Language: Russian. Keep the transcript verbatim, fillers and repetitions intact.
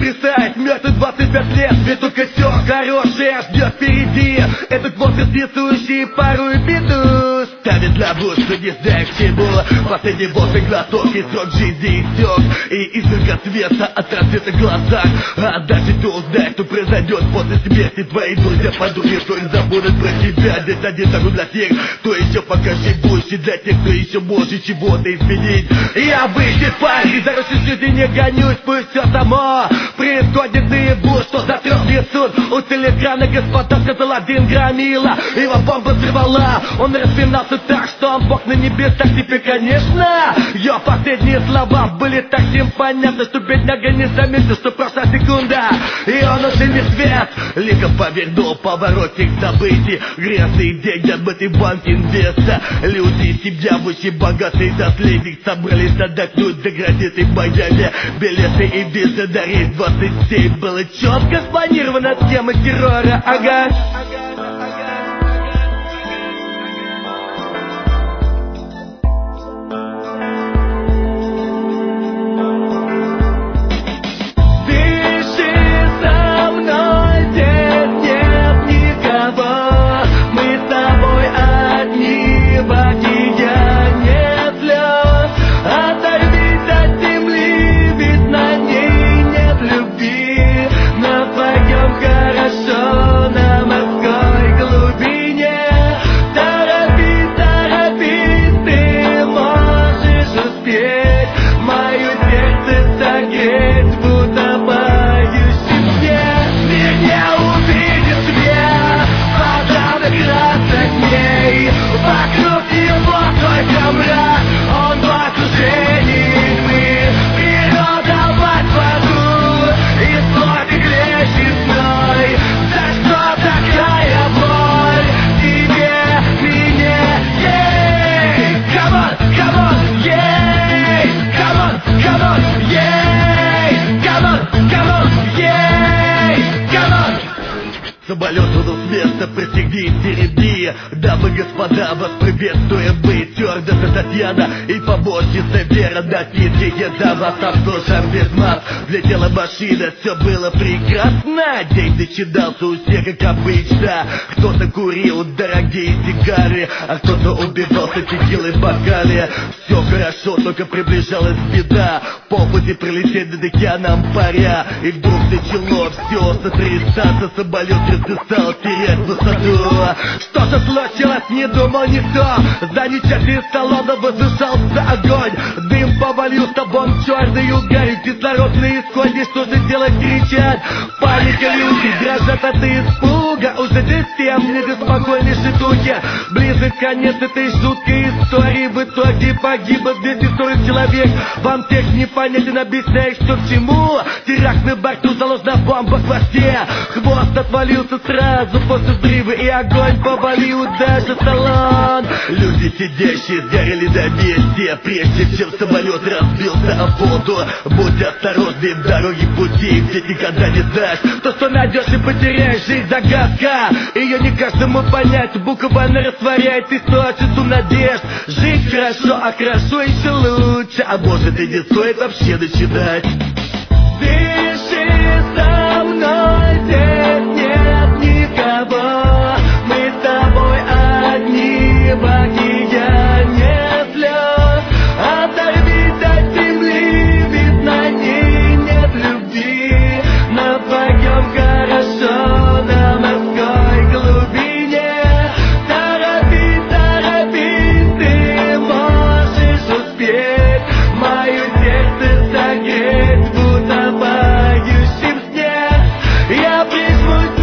присядь, мертвый двадцать пять лет, ведь только все хорошее ждет впереди. Этот возраст рисующий порой беду, ставит для буш, что не знаю к чему. Последний водный глоток и срок жизни истек, и искорка света от рассвета в глазах. А дальше ты узнаешь, что произойдет после смерти. Твои друзья подумают, что не забудут про тебя. Здесь один такой для тех, кто еще пока живущий, для тех, кто еще может чего-то изменить. Я обычный парень, за ручной жизни не гонюсь, пусть все само происходит наяву, что за трех несут. У телеэкрана господа сказал один громила, его бомба взорвала. Он распинался так, что он бог на небесах. Теперь, конечно, ее последние слова были так всем понятны, что бедняга не заметил, что прошла секунда, и он уже мертвец. Лихо повернул повороте к событий, грязные деньги, отбытый банк инвеста. Люди, семья, очень богатый наследник, собрались отдохнуть за границей Майами. Билеты и визы на рейс двадцать семь. Было четко спланировано схема террора, ага. Самолет тронул с места, пристегнись, тереби. Дамы и господа, вас приветствуем мы, стюардесса Татьяна и помощница Вера. Напитки, еда, вас обслужим без масс. Влетела машина, все было прекрасно. День начинался у всех, как обычно. Кто-то курил дорогие сигары, а кто-то убивался текилой в бокале. Все хорошо, только приближалась беда. По пути прилететь над океаном паря, и вдруг начало все сотрясаться. Самолет стал терять высоту. Что же случилось, не думал никто. За нечастью из салона возвышался огонь. Дым повалил с тобой черный угарь. Кислород на исходе, что же делать, кричат. Паника, люди дрожат от испуга. Уже десять не до спокойной шитуки. Близок конец этой жуткой истории. В итоге погибло двести сорок человек. Вам тех непонятен, объясняешь, что к чему. Теракт на борту, заложена бомба в хвосте. Хвост отвалился сразу после взрыва, и огонь повалил даже салон. Люди, сидящие, сгорели на месте, прежде чем самолет разбился о воду. Будь осторожны в дороге пути, ведь никогда не знаешь, то, что найдешь и потеряешь. Жизнь загадка, ее не каждому понять. Буквально растворяет источницу надежд. Жить хорошо, а хорошо еще лучше. А может и не стоит вообще начинать. Дыши со мной, здесь нет никого. Мы с тобой одни в океане слез. Оторвись от земли, ведь на ней нет любви. Но вдвоем хорошо на морской глубине. Торопись, торопись, ты можешь успеть. Мое сердце согреть в утопающем сне. Я прижмусь